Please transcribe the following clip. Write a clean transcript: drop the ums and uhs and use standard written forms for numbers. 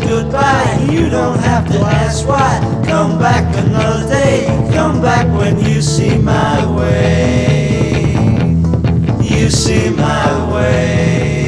goodbye. You don't have to ask why. Come back another day. Come back when you see my way.